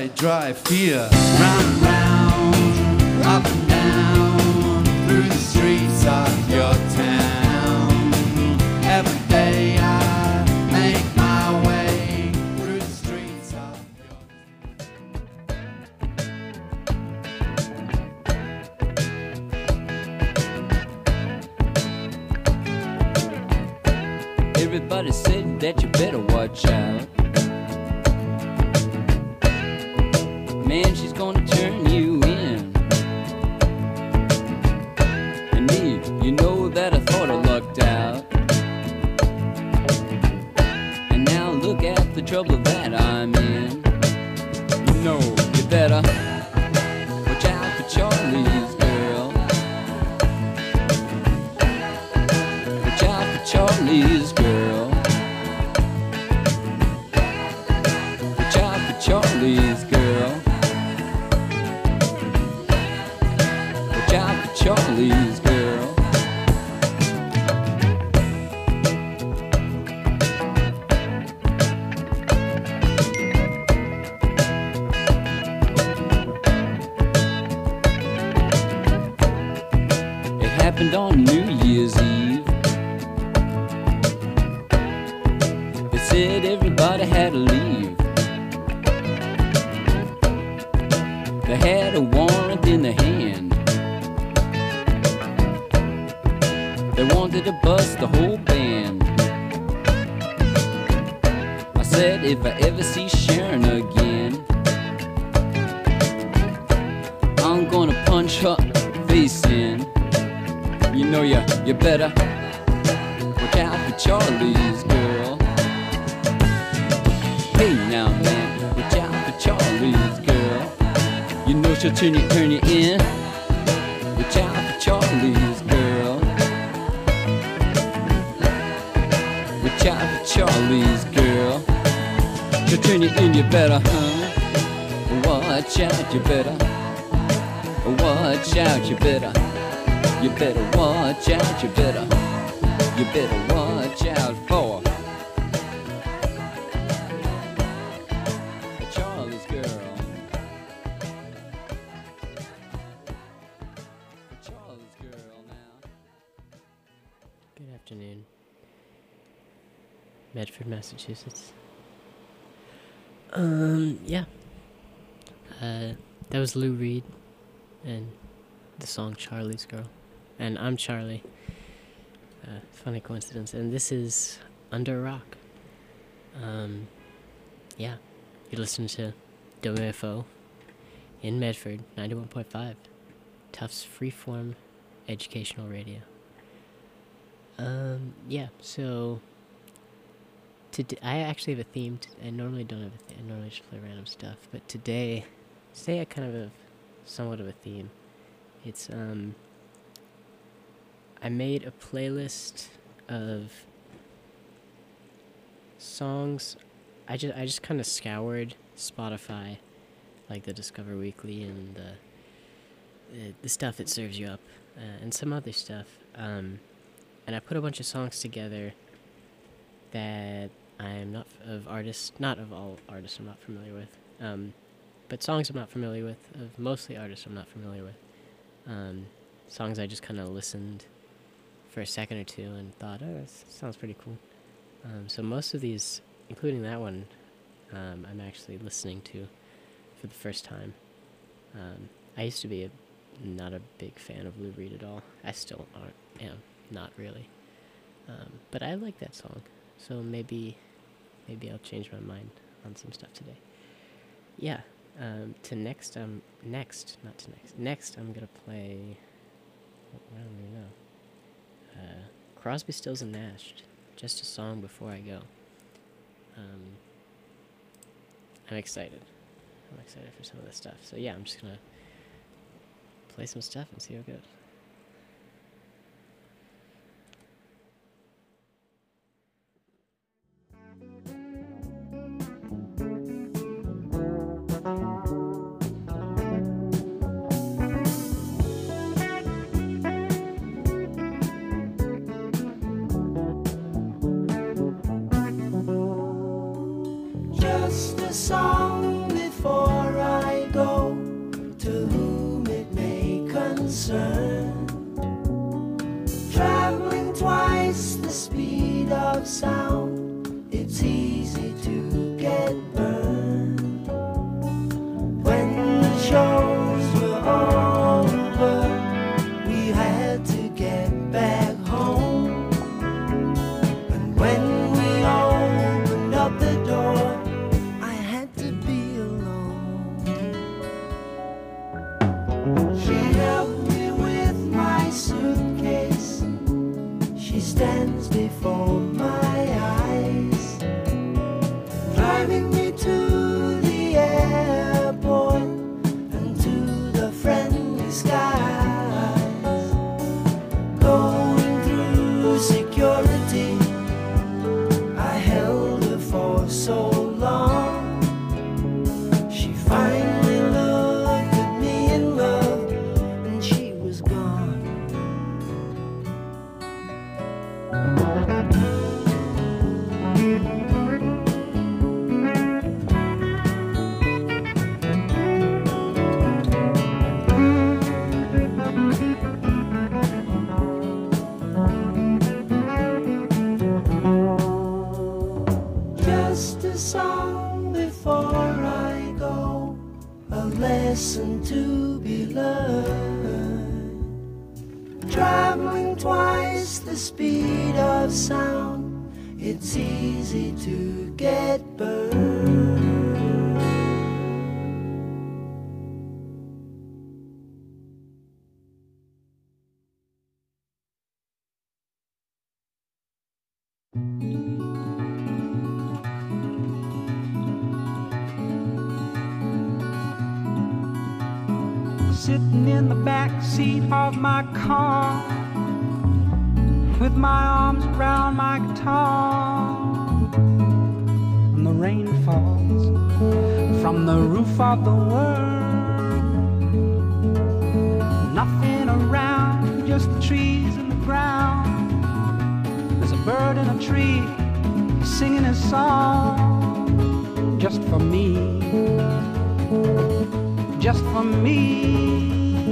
dry, dry fear. Round and round, up and down, through the streets of your town. Every day I make my way through the streets of your Everybody said that you better watch out. Man, she's gonna turn you in. And me, you know that I thought I lucked out. And now look at the trouble that I'm in. You know, you better watch out for Charlie's girl. Watch out for Charlie's girl. Watch out for Charlie's girl. Watch out for Charlie's girl. It happened on New Year's Eve. They said everybody had to leave. They had a warrant in their hand. They wanted to bust the whole band. I said if I ever see Sharon again, I'm gonna punch her face in. You know you better watch out for Charlie's girl. Hey now man, watch out for Charlie's girl. You know she'll turn you in. Watch out for Charlie's girl. Watch out for Charlie's girl. She'll turn you in, you better, watch out, you better. Watch out, you better. You better watch out, you better. You better watch out for Charlie's girl. Charlie's girl now. Good afternoon, Medford, Massachusetts. Yeah. That was Lou Reed and the song Charlie's Girl. And I'm Charlie. Funny coincidence. And this is Under a Rock. Yeah. You listen to WFO in Medford, 91.5. Tufts Freeform Educational Radio. Yeah, so I actually have a theme. I normally don't have a theme. I normally just play random stuff. But today I kind of have somewhat of a theme. It's, I made a playlist of songs. I just kind of scoured Spotify, like the Discover Weekly and the stuff that serves you up, and some other stuff. And I put a bunch of songs together that I'm not of all artists I'm not familiar with, but songs I'm not familiar with, of mostly artists I'm not familiar with. Songs I just kind of listened for a second or two and thought, oh, that sounds pretty cool. So most of these, including that one, I'm actually listening to for the first time. I used to be not a big fan of Lou Reed at all. I still am not really. But I like that song, so maybe I'll change my mind on some stuff today. Yeah. Next I'm gonna play. I don't even know. Crosby, Stills and Nash, Just a Song Before I Go. I'm excited. I'm excited for some of this stuff. So yeah, I'm just gonna play some stuff and see how it goes. Just a song before speed of sound, it's easy to get burned. When the shows were over, we had to get back home. And when we opened up the door, I had to be alone. She helped me with my suitcase. She stands before my eyes, driving me to the airport and to the friendly skies. Going through security, I held her for so long. She finally looked at me in love, and she was gone. Just a song before I go, a lesson to be learned. Traveling twice the speed of sound, it's easy to get burned. Sitting in the back seat of my car, with my arms around my guitar, and the rain falls from the roof of the world. Nothing around, just the trees and the ground. There's a bird in a tree singing his song, just for me, just for me.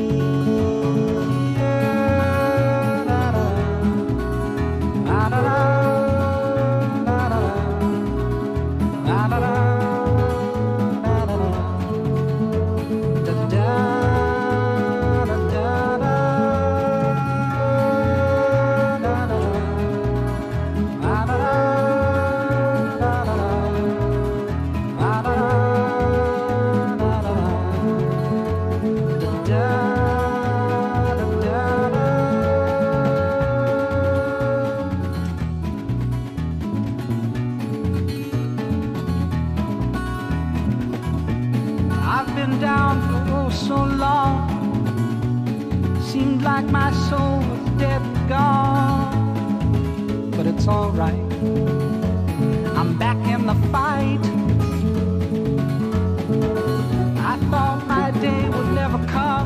I've been down for oh so long. Seemed like my soul was dead and gone. But it's alright, I'm back in the fight. I thought my day would never come.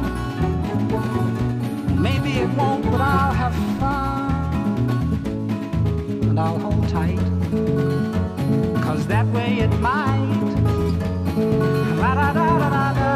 Maybe it won't, but I'll have fun. And I'll hold tight, 'cause that way it might. La da da da da da.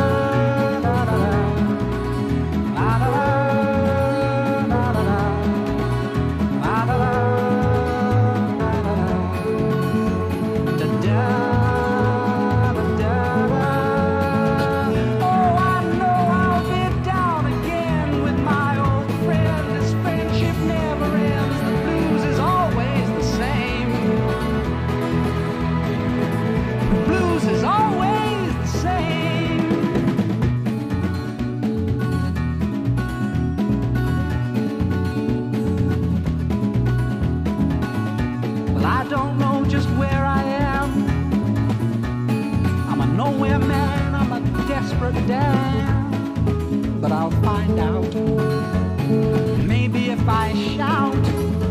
Damn, but I'll find out. Maybe if I shout,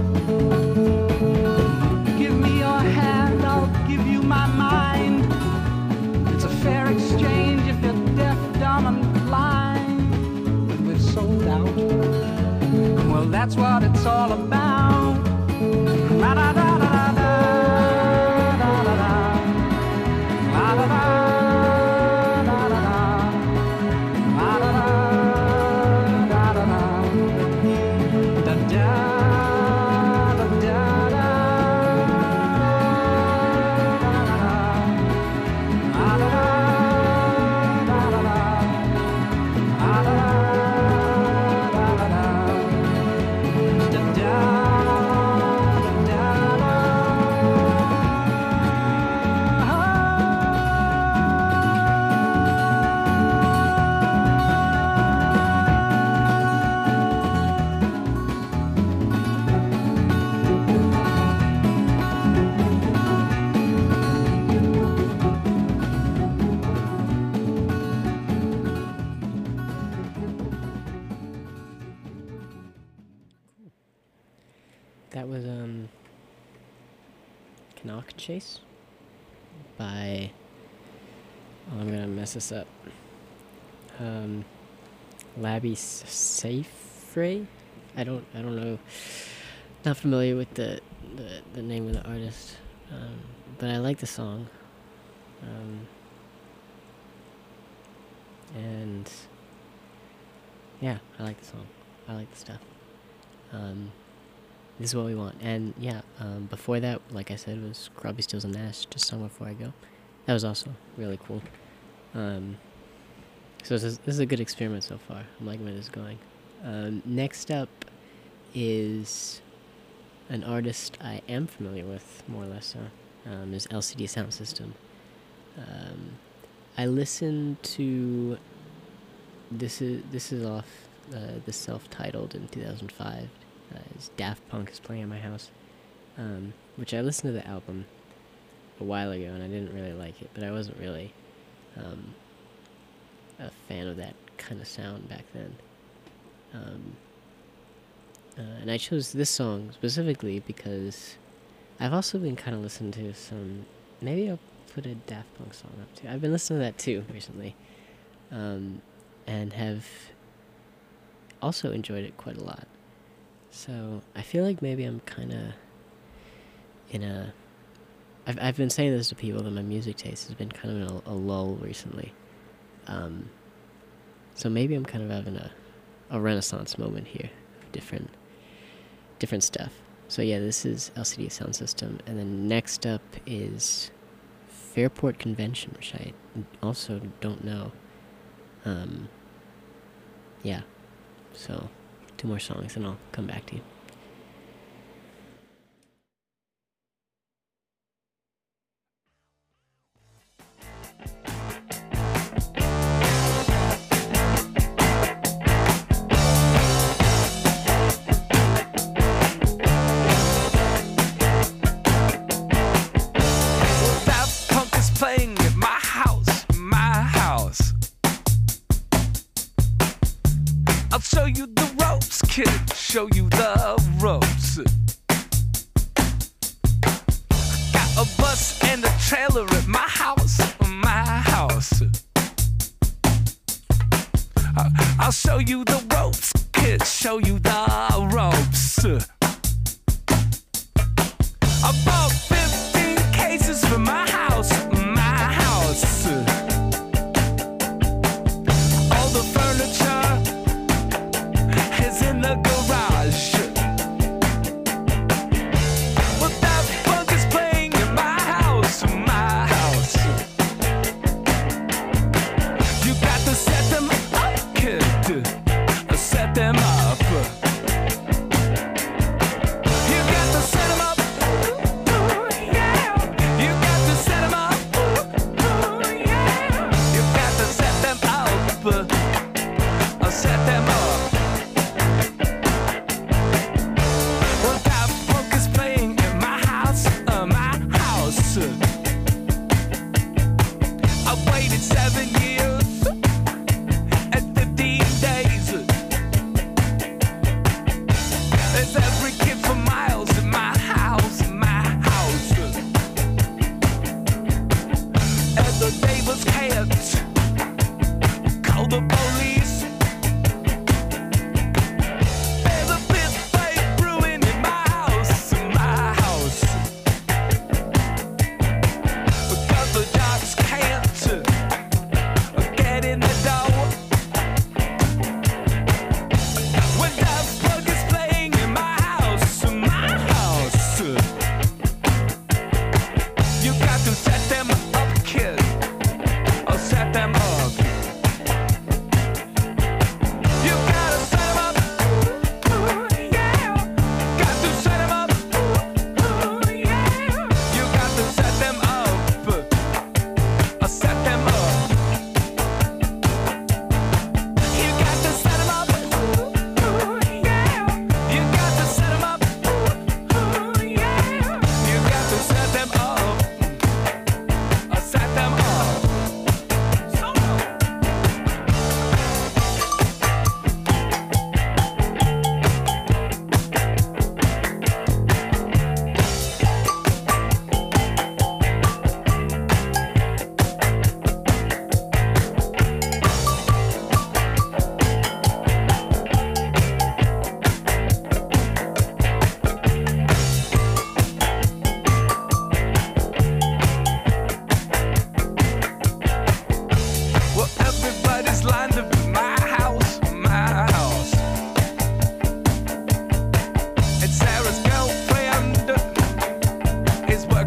give me your hand, I'll give you my mind. It's a fair exchange if you're deaf, dumb, and blind. But we've sold out. Well, that's what it's all about. La-da-da-da-da-da. Da da da da da. Knock Chase by, oh, I'm gonna mess this up. Labby Seyfried. I don't know. Not familiar with the name of the artist, but I like the song. And yeah, I like the song. I like the stuff. This is what we want. And yeah, before that, like I said, was Crosby, Stills and Nash, Just Somewhere Before I Go. That was also really cool. So this is a good experiment so far. I'm liking where this is going. Next up is an artist I am familiar with, more or less so, is LCD Sound System. I listened to this is off the self-titled in 2005. It's Daft Punk is Playing at My House, which I listened to the album a while ago and I didn't really like it, but I wasn't really a fan of that kind of sound back then. And I chose this song specifically because I've also been kind of listening to some, maybe I'll put a Daft Punk song up too. I've been listening to that too recently, and have also enjoyed it quite a lot. So I feel like maybe I'm kind of in a, I've been saying this to people that my music taste has been kind of in a lull recently. So maybe I'm kind of having a renaissance moment here of different stuff. So yeah, this is LCD Sound System, and then next up is Fairport Convention, which I also don't know. Yeah, so 2 more songs and I'll come back to you. Show you the ropes, kid. Show you the ropes. Got a bus and a trailer at my house, my house. I'll show you the ropes, kid. Show you the ropes. I bought 15 cases for my house, my house. All the furniture in the garage. But that funk is playing in my house, my house. You got to set them up, kid. Set them up.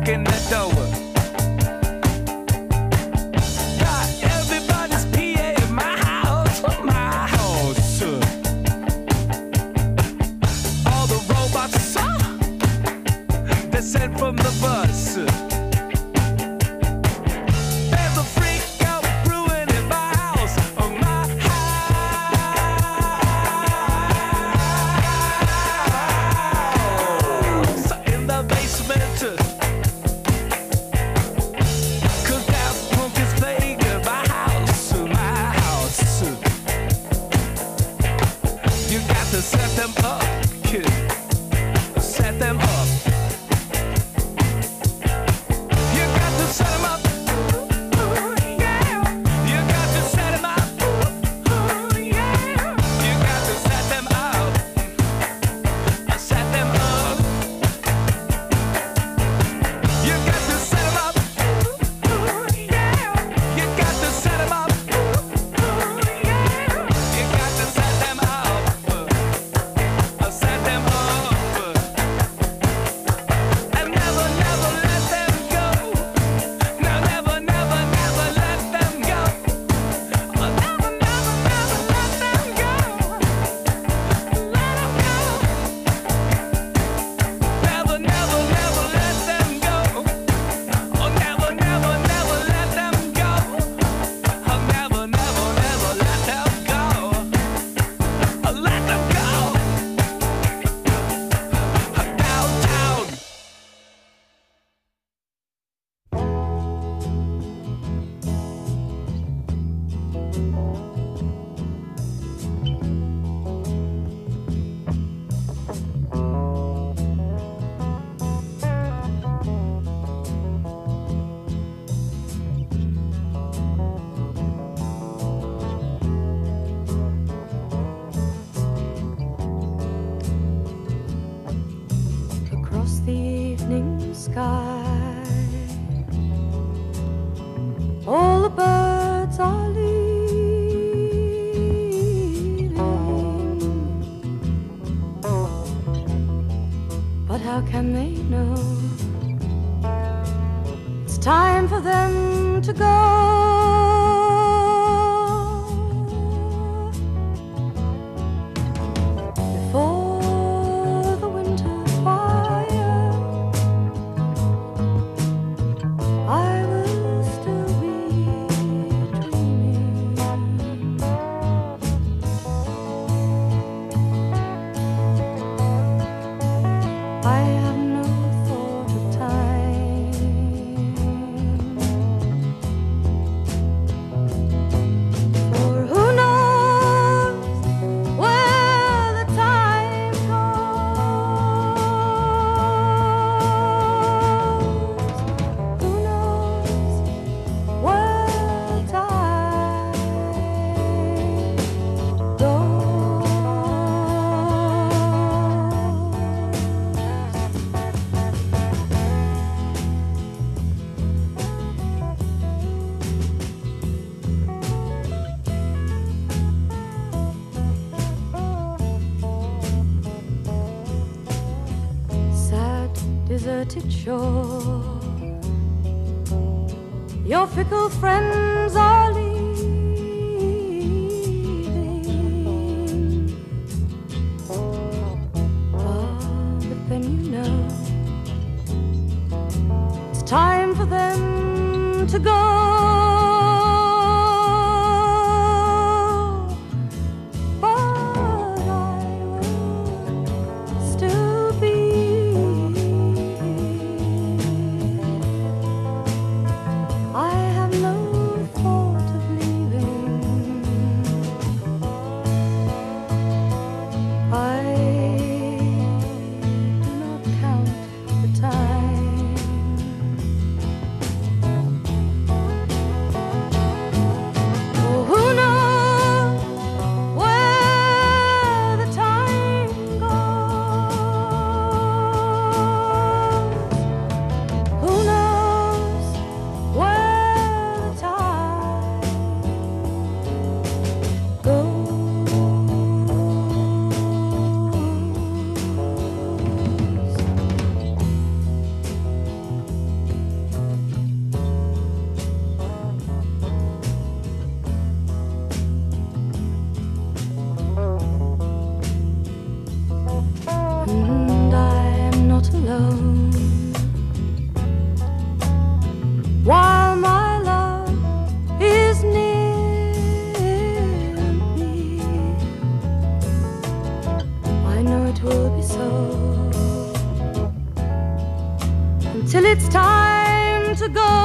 walking the door. Got everybody's PA in my house, my house. All the robots, they sent from the bus. There's a freak out brewing in my house, my house. In the basement, 'cause that punk is playing in my house, my house. You got to set them up, kid. Set them up. You got to set them up. Yeah. You got to set them up. Yeah. You got to set them up. Set them up. You got to set them up. Yeah. You got to set them up. Yeah. You got to set them up. Set them up. And never, never let them go. No, never, never, never let them go. Oh, never, never, never let them go. Let them go. Never, never, never let them go. Oh, never, never, never let them go. Oh, never, never, never let them go. Oh, let them go. Downtown. Across the evening sky, all the birds are leaving. But how can they know it's time for them to go? Before the winter fire, I will still be dreaming. I have no thought of time, for who knows where the time goes? Who knows where time goes? Sad, deserted shore, your fickle friends are leaving. But then you know it's time for them to go. But I will still be. I have no thought of leaving. I do not count the time. until it's time to go.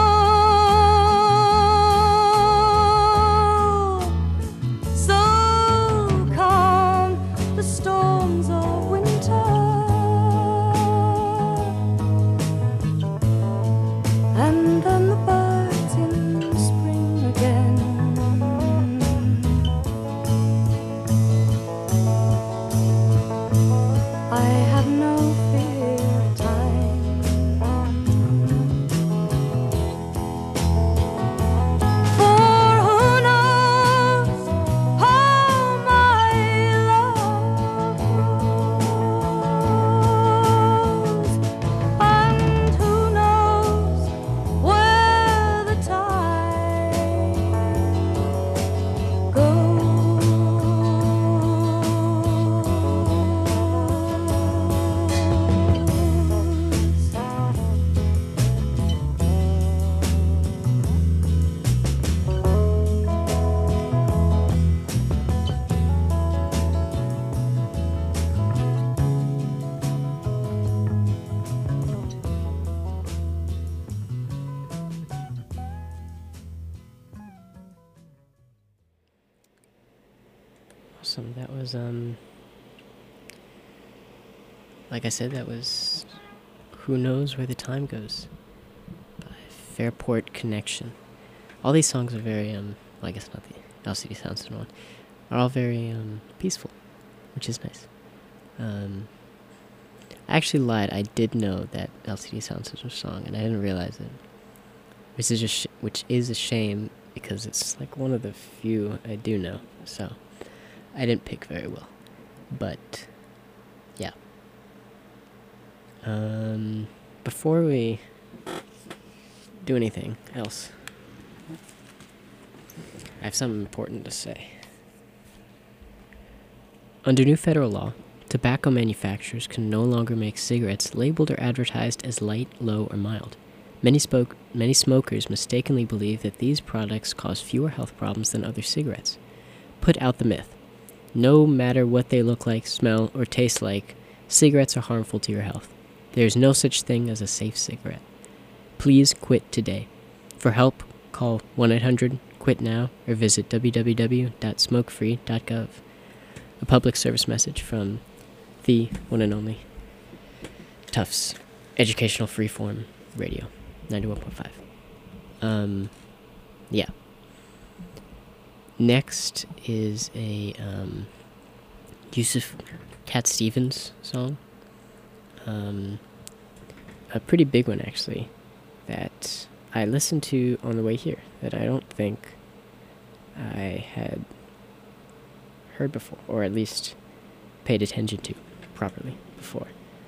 So come the storms of winter, and then the birds in spring again. I have no fear of time, for who knows how my love grows, and who knows where the tide goes. Awesome. That was like I said, that was Who Knows Where the Time Goes by Fairport Connection. All these songs are very well, I guess not the LCD Soundsystem one, are all very peaceful, which is nice. I actually lied. I did know that LCD Soundsystem song, and I didn't realize it, which is a shame because it's like one of the few I do know. So I didn't pick very well, but yeah. Before we do anything else, I have something important to say. Under new federal law, tobacco manufacturers can no longer make cigarettes labeled or advertised as light, low, or mild. Many smokers mistakenly believe that these products cause fewer health problems than other cigarettes. Put out the myth. No matter what they look like, smell, or taste like, cigarettes are harmful to your health. There is no such thing as a safe cigarette. Please quit today. For help, call 1-800-QUIT-NOW or visit www.smokefree.gov. A public service message from the one and only Tufts Educational Freeform Radio, 91.5. Yeah. Next is a Yusuf Cat Stevens song. A pretty big one, actually, that I listened to on the way here, that I don't think I had heard before, or at least paid attention to properly before.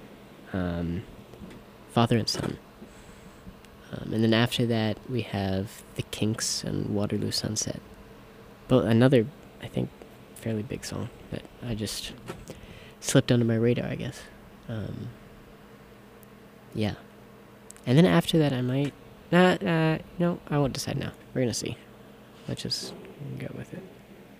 Father and Son. And then after that, we have The Kinks and Waterloo Sunset. But another, I think, fairly big song that I just slipped under my radar, I guess. Yeah. And then after that, I might... no, I won't decide now. We're gonna see. Let's just go with it.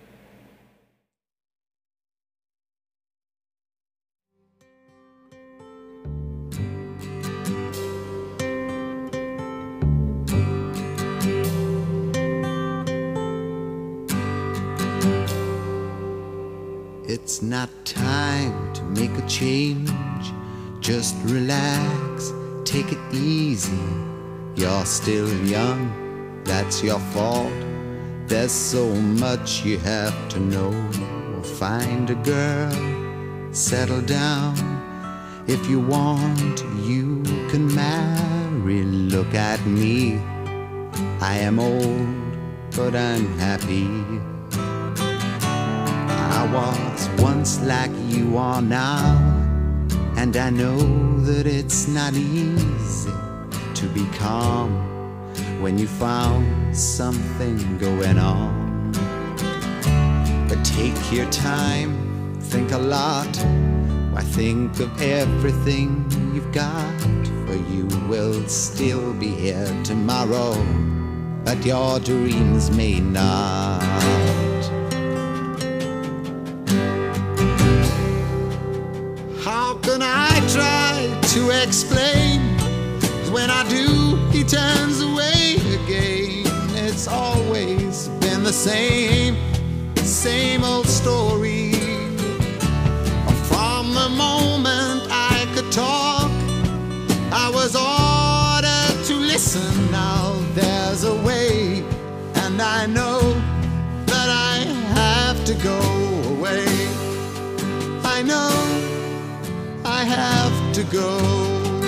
It's not time to make a change. Just relax, take it easy. You're still young, that's your fault. There's so much you have to know. Find a girl, settle down. If you want, you can marry. Look at me, I am old, but I'm happy. I was once like you are now, and I know that it's not easy to be calm when you found something going on. But take your time, think a lot. Why, think of everything you've got, for you will still be here tomorrow, but your dreams may not. How can I try to explain when I do, he turns away again. It's always been the same old story. From the moment I could talk, I was ordered to listen. Now there's a way, and I know that I have to go away. I know I have to go.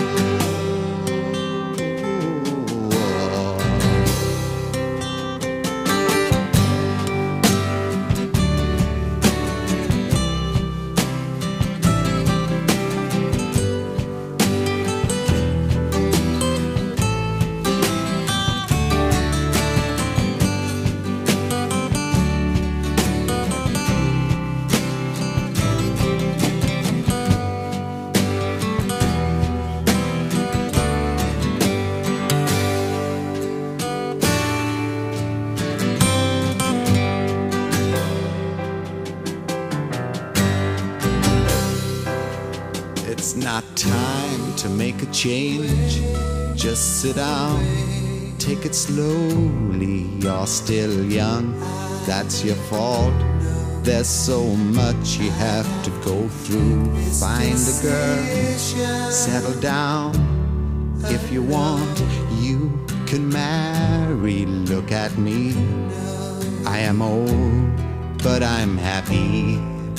It's not time to make a change. Just sit down, take it slowly. You're still young, that's your fault. There's so much you have to go through. Find a girl, settle down. If you want, you can marry. Look at me, I am old, but I'm happy.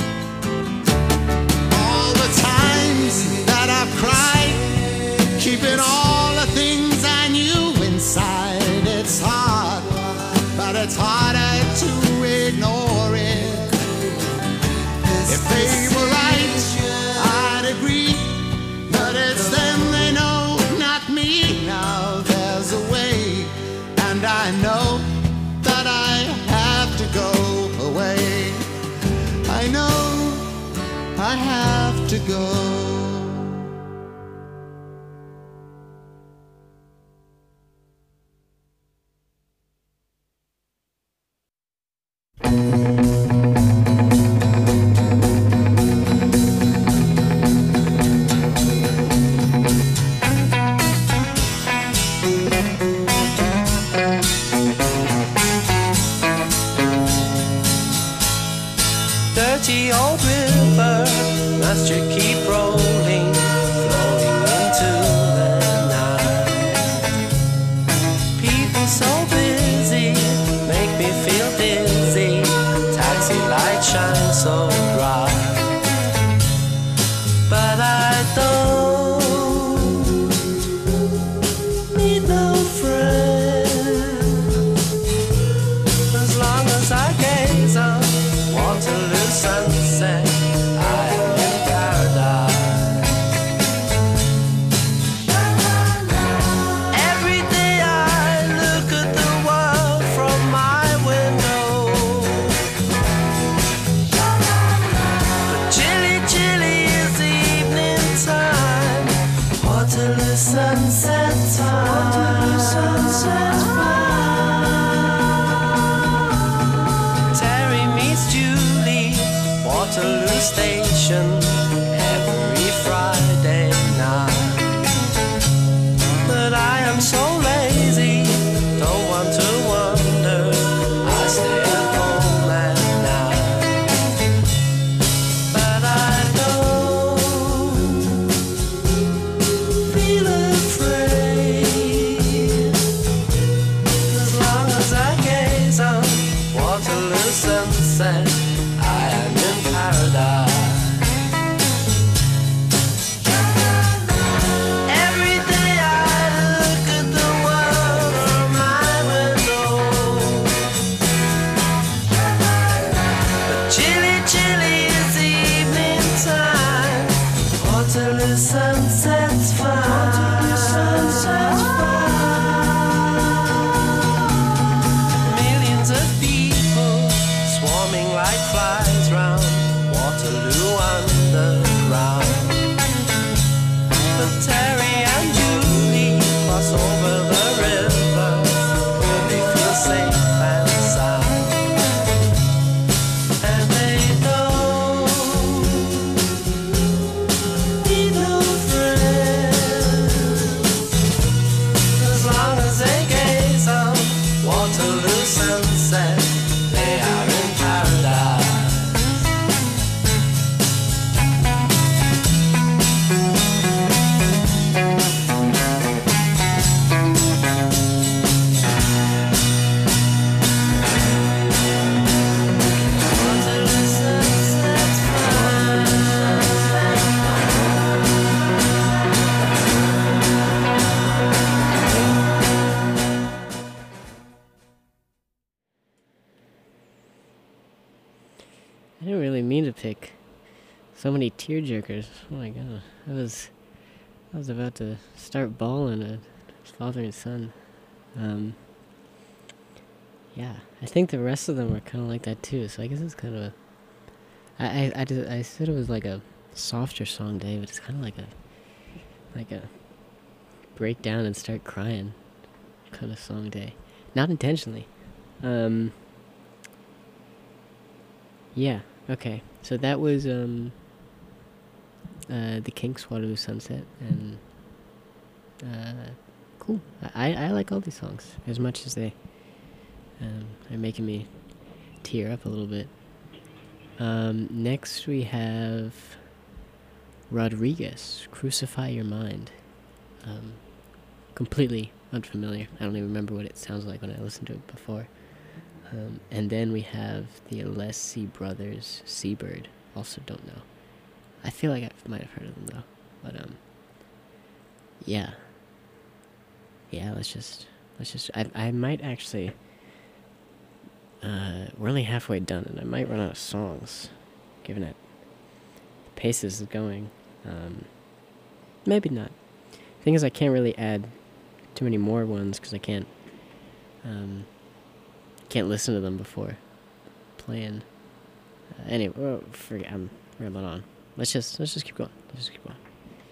That I've cried, keeping all the things I knew inside. It's hard, but it's harder to ignore it. If they were right, I'd agree, but it's them they know, not me. Now there's a way, and I know that I have to go away. I know I have to go. Dirty old river, must you keep rolling, flowing into the night? People so busy, make me feel dizzy. Taxi light shines so bright, but I don't need no friend. As long as I gaze on Waterloo sunset, I am in paradise. Every day I look at the world from my window, but chilly, chilly is the evening time. Waterloo sunset time. Waterloo sunset time. Waterloo Station every Friday night. But I am so lazy, don't want to wander. I stay at home at night. But I don't feel afraid, as long as I gaze on Waterloo sunset. I am in paradise. didn't mean to pick so many tearjerkers. Oh my god. I was about to start bawling at father and son. Yeah, I think the rest of them were kind of like that too, so I guess it's kind of a... I said it was like a softer song day, but it's kind of like a break down and start crying kind of song day. Not intentionally. Yeah, okay. So that was the Kinks' Waterloo Sunset, and cool. I like all these songs as much as they are making me tear up a little bit. Next we have Rodriguez, Crucify Your Mind. Completely unfamiliar. I don't even remember what it sounds like when I listened to it before. And then we have the Alessi Brothers, Seabird. Also don't know. I feel like I might have heard of them though. But yeah. Yeah, let's just I might actually we're only halfway done and I might run out of songs given that the pace is going. Maybe not. Thing is I can't really add too many more ones because I can't listen to them before playing. Anyway, forget. I'm rambling on. Let's just keep going. Let's just keep going.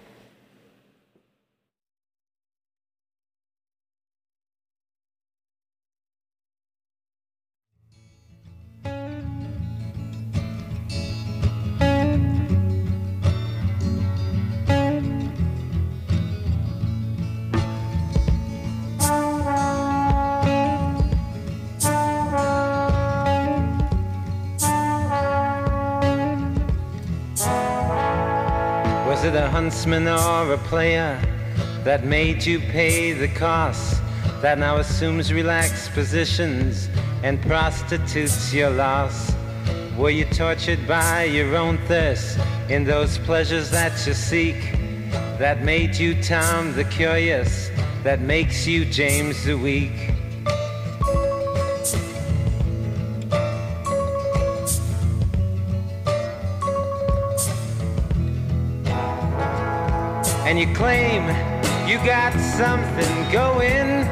Was it a huntsman or a player that made you pay the cost, that now assumes relaxed positions and prostitutes your loss? Were you tortured by your own thirst in those pleasures that you seek, that made you Tom the Curious, that makes you James the Weak? And you claim you got something going,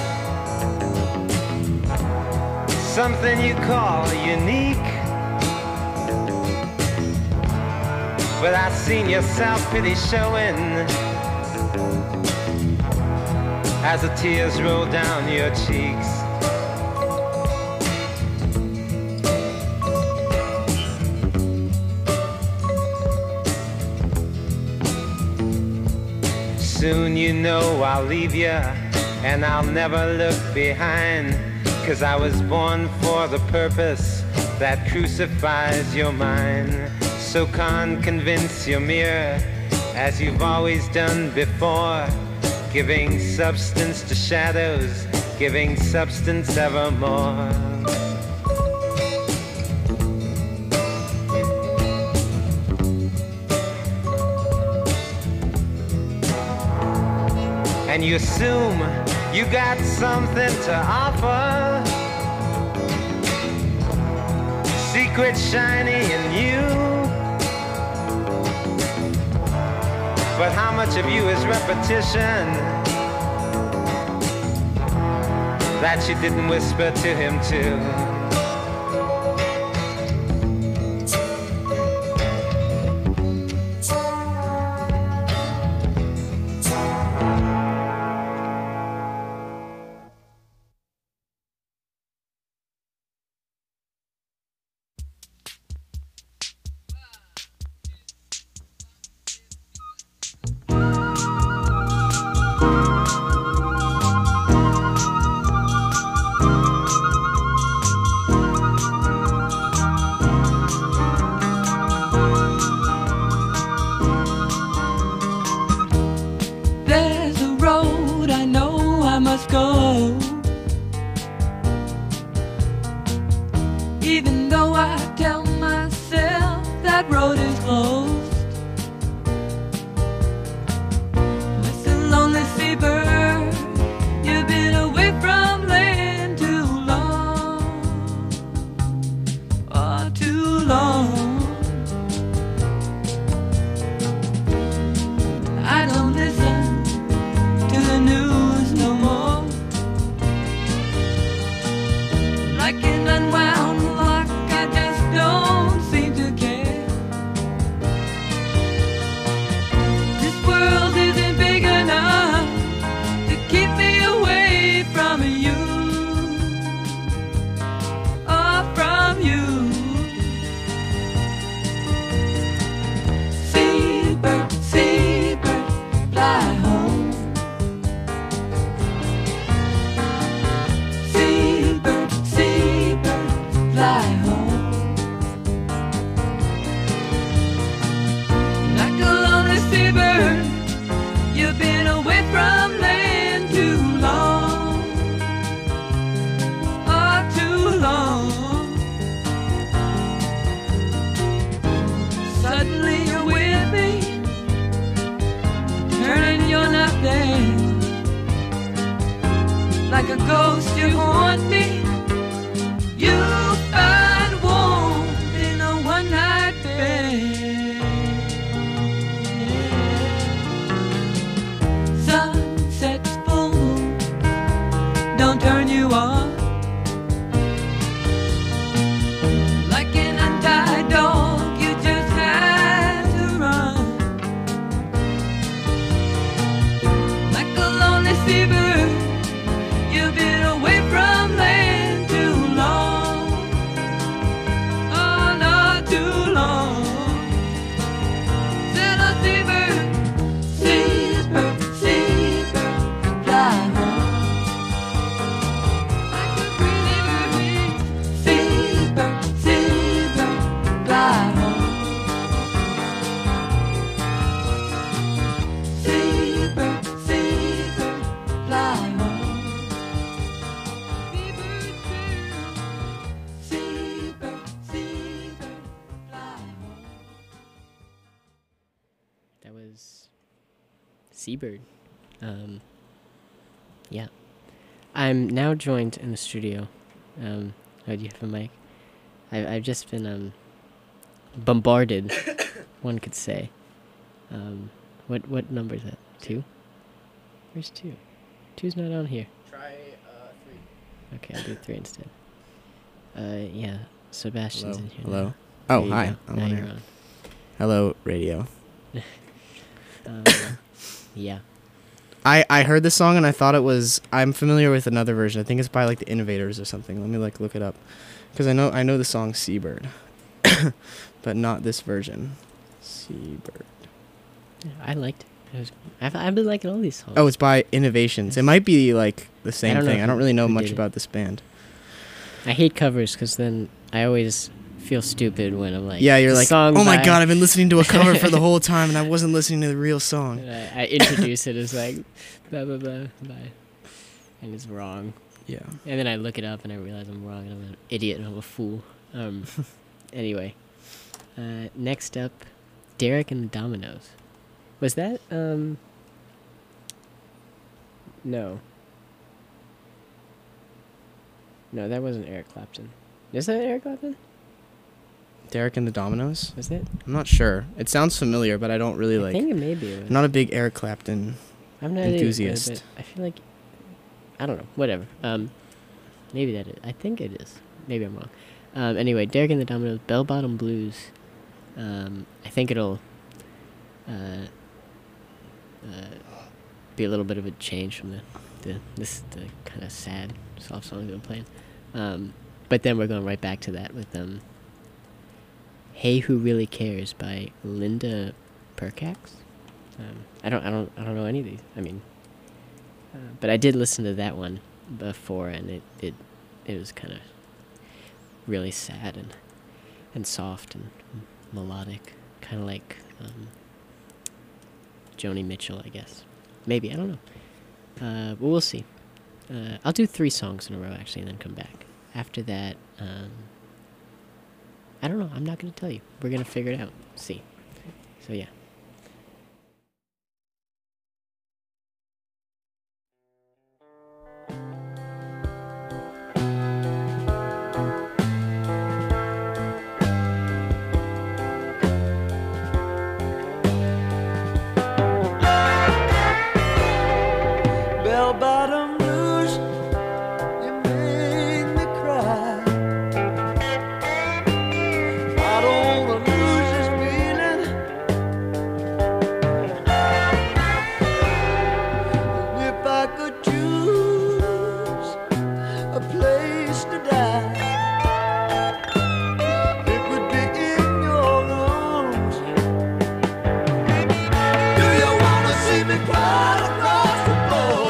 something you call unique. But I seen your self-pity showing as the tears roll down your cheeks. Soon you know I'll leave you, and I'll never look behind, 'cause I was born for the purpose that crucifies your mind. So convince your mirror, as you've always done before, giving substance to shadows, giving substance evermore. And you assume you got something to offer, secret shiny in you. But how much of you is repetition that you didn't whisper to him too? There's a road I know I must go, even though I tell myself that road is closed. Mr. Lonely Seabird, you've been away from land too long, oh, too long. like a ghost you haunt me. You find warmth in a one-night bed. Sunset's full moon don't turn you on. Like an untied dog, you just have to run. Like a lonely seabird, you've been away from land too long. Oh, not too long. Said a seabird, seabird, seabird, fly home. Like a seabird, seabird, seabird, fly home. Seabird, seabird, fly home. Seabird, seabird, fly home. That was Seabird. Yeah. I'm now joined in the studio. Oh, do you have a mic? I've just been bombarded, one could say. What number is that? 2? Where's 2? 2's not on here. Try 3. Okay, I'll do 3 instead. Yeah, Sebastian's in here. Hello. now. Oh, There you hi. go. I'm Now on you're here. on. Hello, radio. Yeah. I heard this song and I thought it was. I'm familiar with another version. I think it's by like the Innovators or something. Let me like look it up, because I know the song Seabird, but not this version. Seabird. Yeah, I liked it. I've been liking all these songs. Oh, it's by Innovations. It might be like the same don't know thing. I don't really know who much did it. about this band. I hate covers because then I always feel stupid when I'm like, Yeah, you're "The like, song oh my by-" god, I've been listening to a cover for the whole time and I wasn't listening to the real song. And I introduce it as like, blah, blah, blah, blah. And it's wrong. Yeah. And then I look it up and I realize I'm wrong and I'm an idiot and I'm a fool. Anyway. Next up, Derek and the Dominoes. Was that, no. No, that wasn't Eric Clapton. Is that Eric Clapton? Derek and the Dominoes? Was it? I'm not sure. It sounds familiar, but I don't really I think it may be. I'm not a big Eric Clapton I'm not enthusiast. Either, but I feel like I don't know. Whatever. Maybe that is. I think it is. Maybe I'm wrong. Anyway, Derek and the Dominoes, Bell Bottom Blues. I think it'll be a little bit of a change from the kind of sad, soft songs I'm playing. But then we're going right back to that with "Hey Who Really Cares" by Linda Perkax. I don't know any of these. I mean, but I did listen to that one before, and it was kind of really sad and soft and melodic, kind of like Joni Mitchell, I guess. Maybe, I don't know. But we'll see. I'll do 3 songs in a row actually, and then come back. After that, I don't know. I'm not gonna tell you. We're gonna figure it out. See. So yeah. Bell bottom blues, you make me cry. I don't wanna lose this feeling. And if I could choose a place to die, it would be in your arms. Do you wanna see me cry across the floor?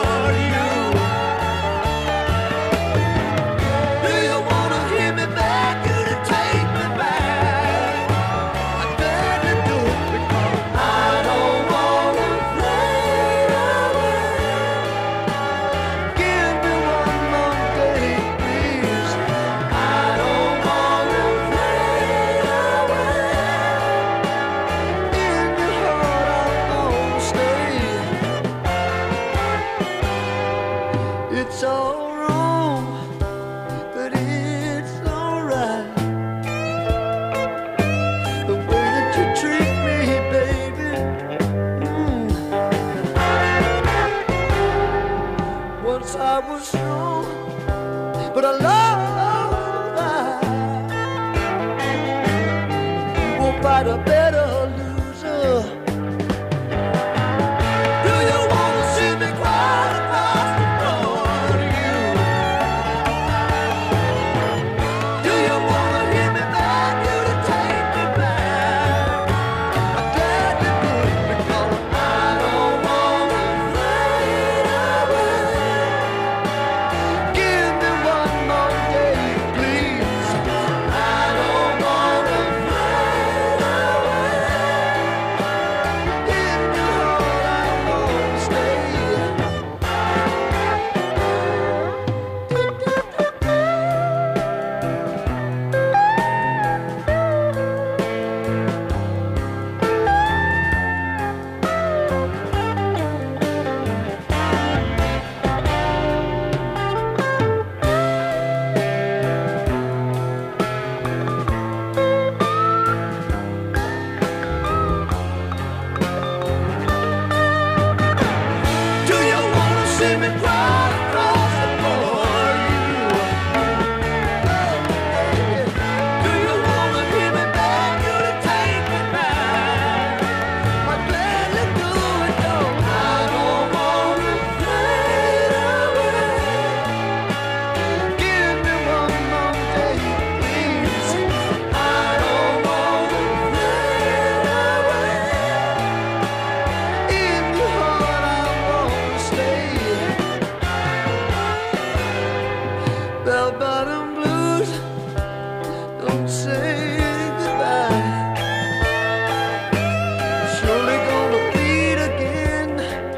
Do you wanna hear me beg you to take me back? I beg you to, because I don't wanna fade away. It's all wrong, but it's alright. The way that you treat me, baby. Once I was strong, but I love that. You won't fight a better loser. Do you wanna see me cry across the floor to you? Do you wanna hear me beg you to take me back? I'm glad you did, because I don't wanna fade away. Give me one more day, please. I don't wanna fade away. In your heart I wanna stay. Do you wanna see me cry across the floor? Do you wanna hear me beg you to take me back? I'd gladly do it, though I don't wanna fade away. Give me one more day, please. I don't wanna fade away. In your heart I wanna stay. Bell-bottom blues, don't say goodbye. Surely gonna bleed again.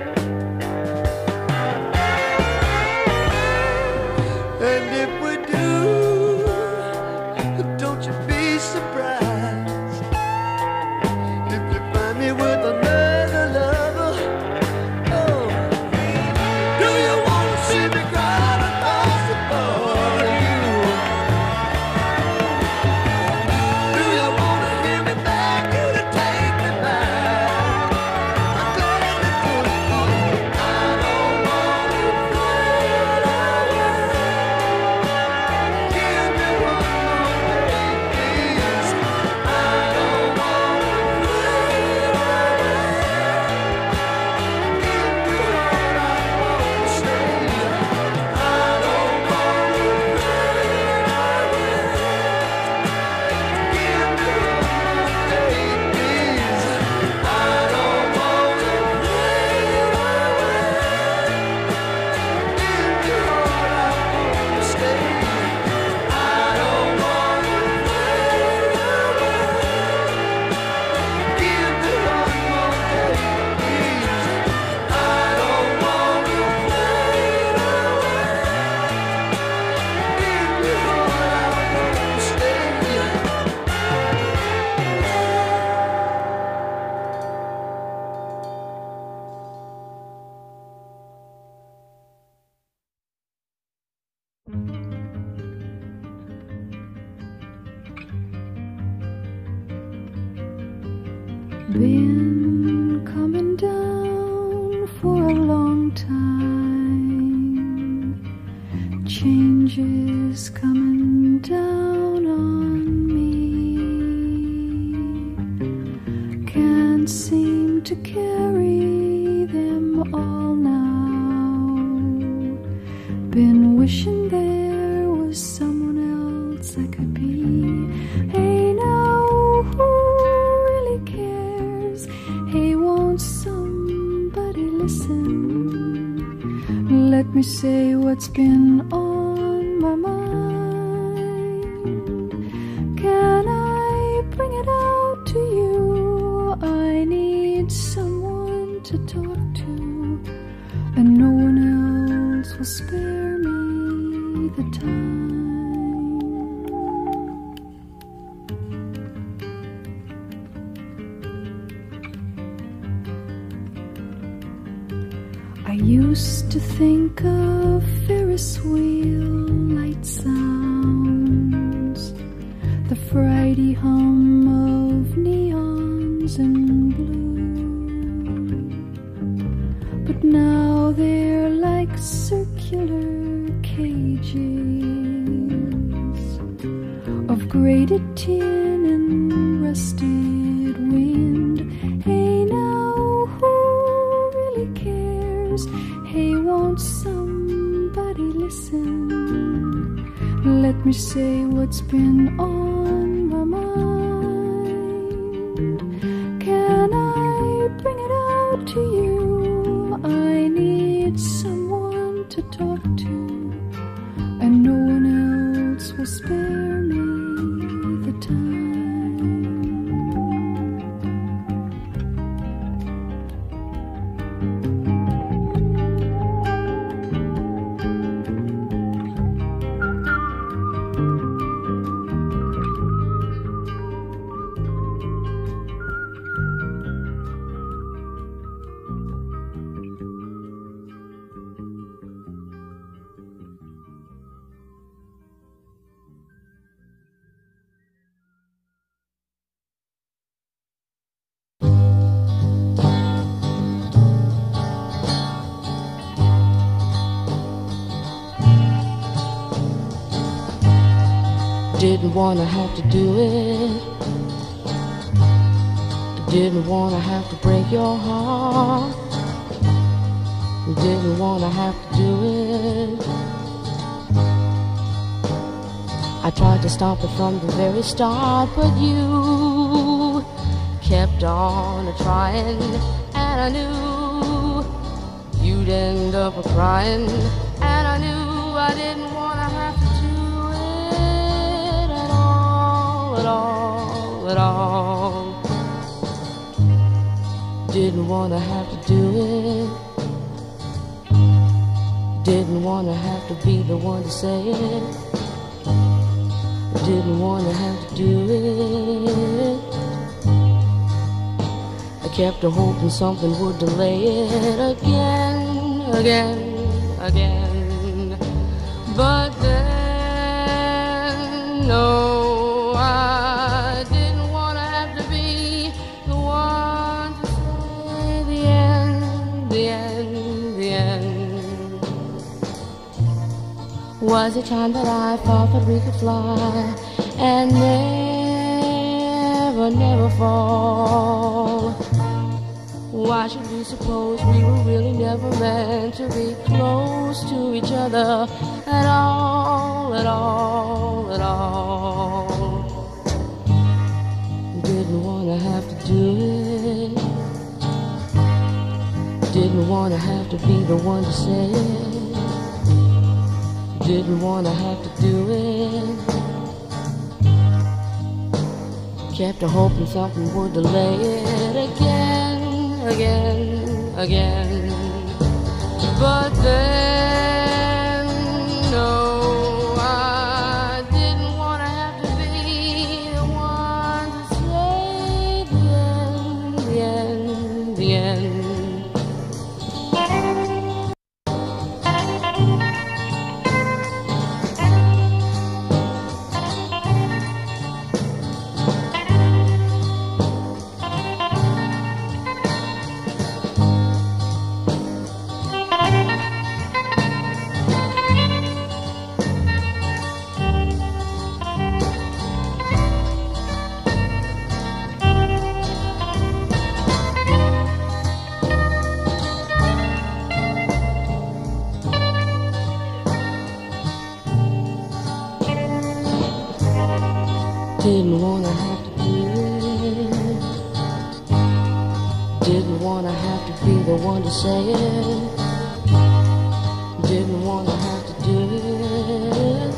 And if we do, don't you be surprised if you find me with another lover. Oh, do you wanna see me cry across the floor? Do you wanna hear me beg you to take me back? I'm glad to do it, though I don't wanna fade away. Give me one more day, please. I don't wanna fade away. In your heart I wanna stay. I don't wanna fade away. Give me one more day, please. I don't wanna fade away. In your heart I wanna stay. I don't wanna fade away. Give me one more day, please. I don't wanna fade away. In your heart I wanna stay. Been coming down for a long time. Changes coming down on me. Can't seem to carry them all now. Been wishing there was someone else I could be. Hey, now who really cares? Hey, won't somebody listen? Let me say what's been on my mind. Can I bring it out to you? I need someone to talk to, and no one else will spare me the time. I used to think of Ferris wheel light sounds, the Friday hum of neons and blue. But now they're like circular cages of grated tin and rusted wind. Hey, now who really cares? Hey, won't somebody listen? Let me say what's been on my mind. Can I bring it out to you? I need someone to talk to, and no one else will spare me the time. Didn't wanna have to do it. Didn't wanna have to break your heart. Didn't wanna have to do it. I tried to stop it from the very start, but you kept on trying, and I knew you'd end up crying, and I knew I didn't wanna have to do it at all, at all, at all. Didn't wanna have to do it. Didn't wanna have to be the one to say it. Didn't wanna have to do it. I kept hoping something would delay it again, again, again. But then, no, I didn't wanna have to be the one to say the end, the end, the end. Was it time that I thought that we could fly and never, never fall? Why should we suppose we were really never meant to be close to each other at all, at all, at all? Didn't wanna have to do it. Didn't wanna have to be the one to say it. Didn't wanna have to do it. Kept hoping something would delay it again, again, again. But then, no, I didn't wanna have to be the one to say the end, the end, the end. Didn't wanna have to do it. Didn't wanna have to be the one to say it. Didn't wanna have to do it.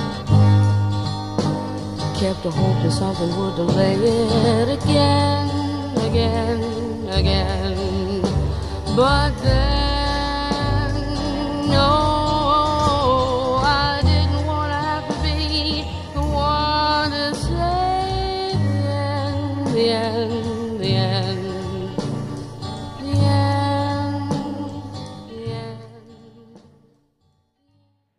Kept hoping something would delay it again, again, again. But then, no, I didn't wanna have to be the one to say the end, the end, the end, the end, the end.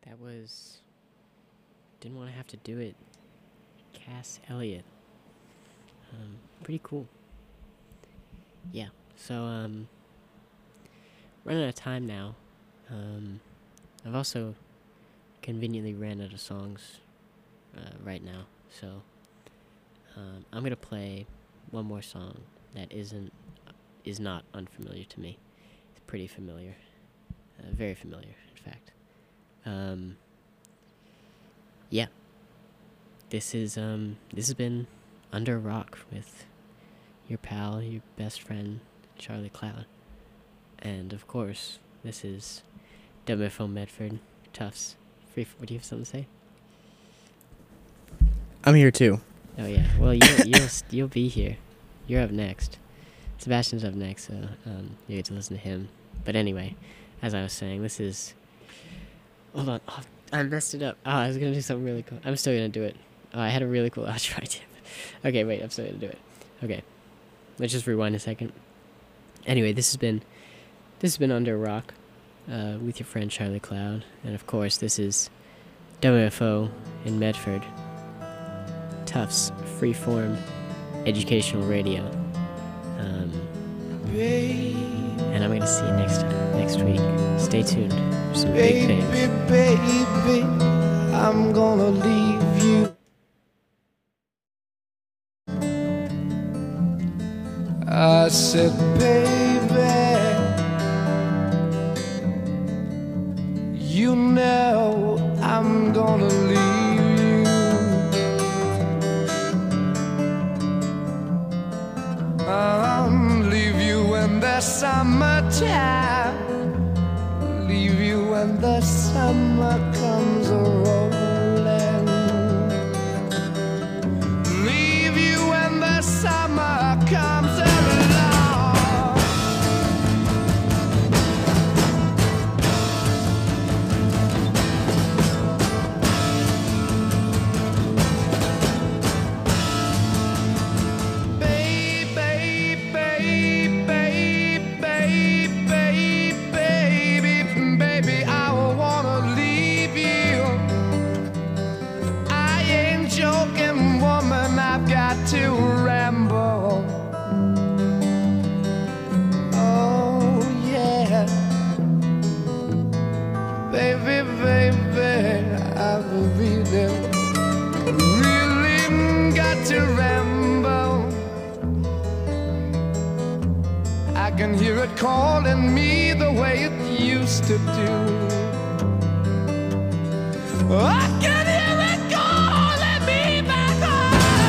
That was Didn't Want to Have to Do It. Cass Elliot. Pretty cool. Yeah. So running out of time now. I've also conveniently ran out of songs right now, so I'm gonna play one more song that is not unfamiliar to me. It's pretty familiar, very familiar, in fact. Yeah. This has been Under a Rock with your pal, your best friend, Charlie Cloud, and of course, this is WFO Medford, Tufts. What do you have something to say? I'm here too. Oh yeah. Well, you'll be here. You're up next. Sebastian's up next, so you get to listen to him. But anyway, as I was saying, this is. Hold on. Oh, I messed it up. Oh, I was gonna do something really cool. I'm still gonna do it. Oh, I had a really cool outro idea. Okay, wait. I'm still gonna do it. Okay. Let's just rewind a second. Anyway, this has been Under a Rock. With your friend Charlie Cloud, and of course this is WFO in Medford, Tufts Freeform Educational Radio, and I'm gonna see you next week. Stay tuned for some big things. Baby, I'm gonna leave you. I said, baby, you know I'm gonna leave you. Leave you when the summertime, leave you when the summer comes a-rolling, leave you when the summer comes along. To ramble, oh yeah, baby, I really got to ramble. I can hear it calling me the way it used to do. I can hear it calling me back home.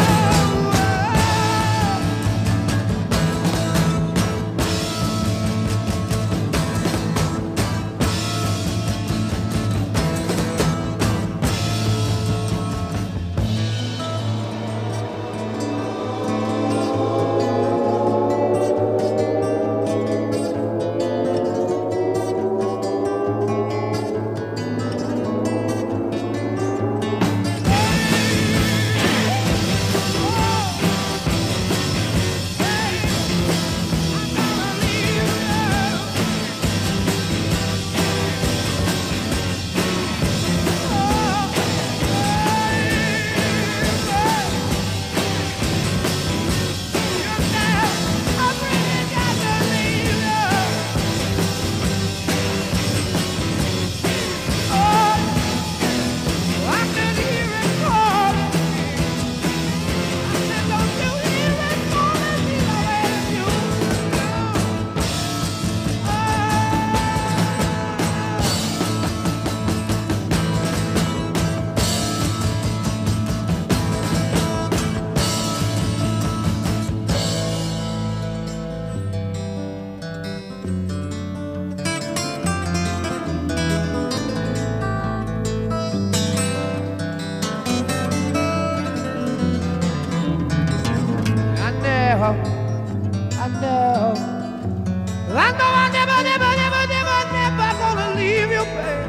never gonna leave you, babe.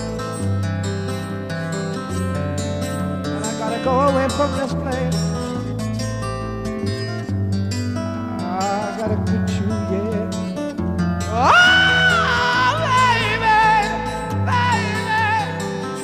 And I gotta go away from this place. I gotta quit you, yeah. Oh, baby, baby.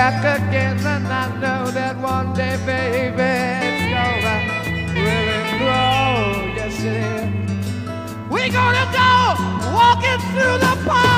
back again, and I know that one day, baby, it's gonna really grow. Yes, it is. We're gonna go walking through the park.